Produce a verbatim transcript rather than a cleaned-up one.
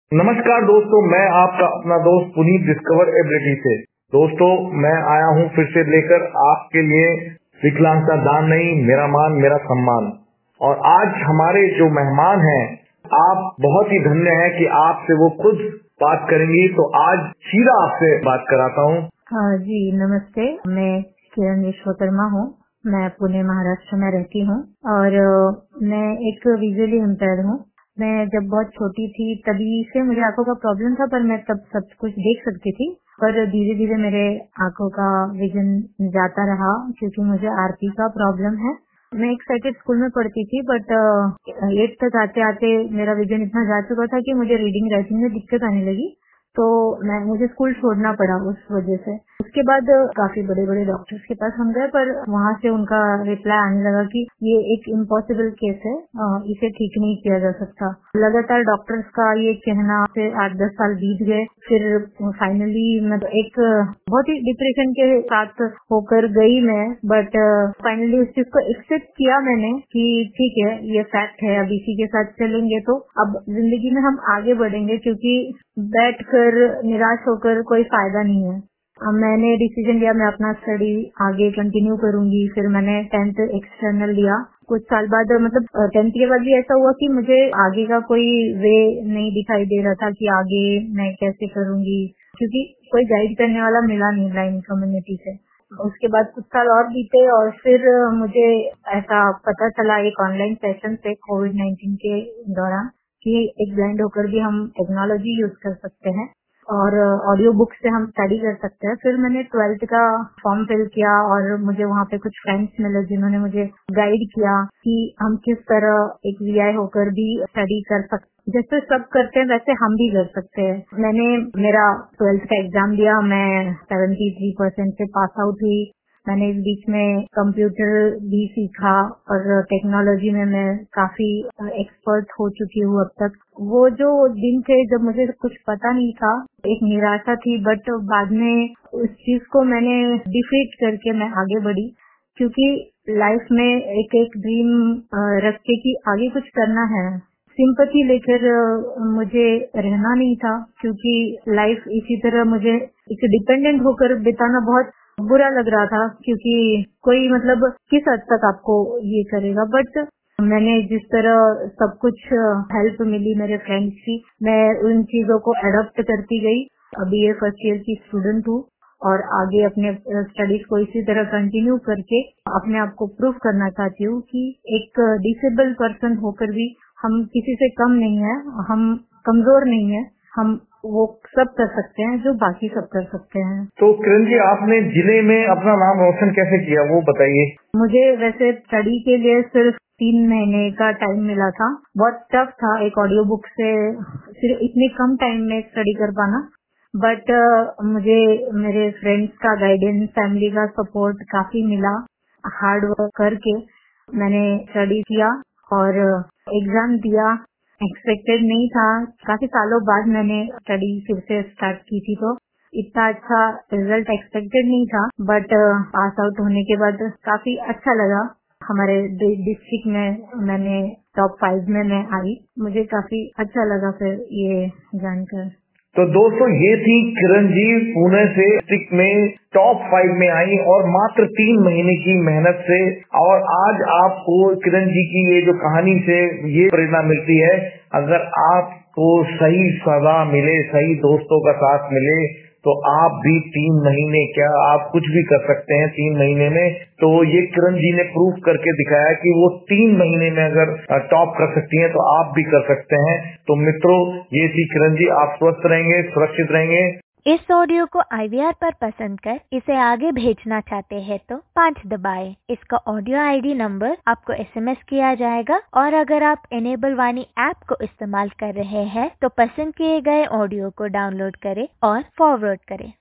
नमस्कार दोस्तों, मैं आपका अपना दोस्त पुनीत डिस्कवर एबिलिटी से। दोस्तों, मैं आया हूं फिर से लेकर आपके लिए विकलांगता दान नहीं, मेरा मान मेरा सम्मान। और आज हमारे जो मेहमान हैं, आप बहुत ही धन्य हैं कि आपसे वो खुद बात करेंगी। तो आज सीधा आपसे बात कराता हूं। हाँ जी, नमस्ते। मैं किरण विश्वकर्मा हूँ। मैं पुणे महाराष्ट्र में रहती हूँ और मैं एक विजुअली इम्पेयर्ड हूँ। मैं जब बहुत छोटी थी तभी से मुझे आंखों का प्रॉब्लम था, पर मैं तब सब कुछ देख सकती थी। पर धीरे धीरे मेरे आंखों का विजन जाता रहा क्योंकि मुझे आरपी का प्रॉब्लम है। मैं एक साइटेड स्कूल में पढ़ती थी, बट एट तक आते आते मेरा विजन इतना जा चुका था कि मुझे रीडिंग राइटिंग में दिक्कत आने लगी। तो मैं मुझे स्कूल छोड़ना पड़ा उस वजह से। उसके बाद काफी बड़े बड़े डॉक्टर्स के पास हम गए, पर वहाँ से उनका रिप्लाई आने लगा कि ये एक इम्पॉसिबल केस है, इसे ठीक नहीं किया जा सकता। लगातार डॉक्टर्स का ये कहना से आठ दस साल बीत गए। फिर फाइनली मैं तो एक बहुत ही डिप्रेशन के साथ होकर गई मैं, बट फाइनली उस चीज को एक्सेप्ट किया मैंने कि ठीक है, ये फैक्ट है, अब इसी के साथ चलेंगे तो अब जिंदगी में हम आगे बढ़ेंगे, क्योंकि बैठ कर निराश होकर कोई फायदा नहीं है। अब मैंने डिसीजन लिया, मैं अपना स्टडी आगे कंटिन्यू करूंगी। फिर मैंने टेंथ एक्सटर्नल लिया। कुछ साल बाद, मतलब टेंथ के बाद भी ऐसा हुआ कि मुझे आगे का कोई वे नहीं दिखाई दे रहा था कि आगे मैं कैसे करूंगी, क्योंकि कोई गाइड करने वाला मिला नहीं ब्लाइंड कम्युनिटी से। उसके बाद कुछ साल और बीते और फिर मुझे ऐसा पता चला एक ऑनलाइन सेशन से कोविड नाइन्टीन के दौरान कि एक ब्लाइंड होकर भी हम टेक्नोलॉजी यूज कर सकते हैं और ऑडियो बुक से हम स्टडी कर सकते हैं। फिर मैंने ट्वेल्थ का फॉर्म फिल किया और मुझे वहाँ पे कुछ फ्रेंड्स मिले जिन्होंने मुझे गाइड किया कि हम किस तरह एक वीआई होकर भी स्टडी कर सकते, जैसे सब करते हैं वैसे हम भी कर सकते हैं। मैंने मेरा ट्वेल्थ का एग्जाम दिया, मैं सेवेंटी थ्री परसेंट से पास आउट हुई। मैंने इस बीच में कंप्यूटर भी सीखा और टेक्नोलॉजी में मैं काफी एक्सपर्ट हो चुकी हूँ अब तक। वो जो दिन थे जब मुझे कुछ पता नहीं था, एक निराशा थी, बट बाद में उस चीज को मैंने डिफीट करके मैं आगे बढ़ी, क्योंकि लाइफ में एक एक ड्रीम रख के कि आगे कुछ करना है। सिंपैथी लेकर मुझे रहना नहीं था, क्योंकि लाइफ इसी तरह मुझे एक डिपेंडेंट होकर बिताना बहुत बुरा लग रहा था, क्योंकि कोई मतलब किस हद तक आपको ये करेगा। बट मैंने जिस तरह सब कुछ हेल्प मिली मेरे फ्रेंड्स की, मैं उन चीजों को एडॉप्ट करती गई। अभी ये फर्स्ट ईयर की स्टूडेंट हूँ और आगे अपने स्टडीज को इसी तरह कंटिन्यू करके अपने आप को प्रूव करना चाहती हूँ कि एक डिसेबल पर्सन होकर भी हम किसी से कम नहीं है, हम कमजोर नहीं है, हम वो सब कर सकते हैं जो बाकी सब कर सकते हैं। तो किरण जी, आपने जिले में अपना नाम रोशन कैसे किया, वो बताइए। मुझे वैसे स्टडी के लिए सिर्फ तीन महीने का टाइम मिला था। बहुत टफ था एक ऑडियो बुक से सिर्फ इतने कम टाइम में स्टडी कर पाना, बट uh, मुझे मेरे फ्रेंड्स का गाइडेंस, फैमिली का सपोर्ट काफी मिला। हार्ड वर्क करके मैंने स्टडी किया और एग्जाम दिया। एक्सपेक्टेड नहीं था, काफी सालों बाद मैंने स्टडी फिर से स्टार्ट की थी, तो इतना अच्छा रिजल्ट एक्सपेक्टेड नहीं था, बट पास आउट होने के बाद काफी अच्छा लगा। हमारे डिस्ट्रिक्ट में मैंने टॉप फाइव में मैं आई, मुझे काफी अच्छा लगा फिर ये जानकर। तो दोस्तों, ये थी किरण जी, पुणे से डिस्ट्रिक्ट में टॉप फाइव में आई और मात्र तीन महीने की मेहनत से। और आज आपको किरण जी की ये जो कहानी से ये प्रेरणा मिलती है, अगर आपको सही सलाह मिले, सही दोस्तों का साथ मिले, तो आप भी तीन महीने क्या, आप कुछ भी कर सकते हैं तीन महीने में। तो ये किरण जी ने प्रूफ करके दिखाया कि वो तीन महीने में अगर टॉप कर सकती हैं तो आप भी कर सकते हैं। तो मित्रों, ये थी किरण जी। आप स्वस्थ रहेंगे, सुरक्षित रहेंगे। इस ऑडियो को आई वी आर पर पसंद कर इसे आगे भेजना चाहते हैं तो पाँच दबाएं। इसका ऑडियो आईडी नंबर आपको एसएमएस किया जाएगा और अगर आप इनेबल वाणी ऐप को इस्तेमाल कर रहे हैं तो पसंद किए गए ऑडियो को डाउनलोड करें और फॉरवर्ड करें।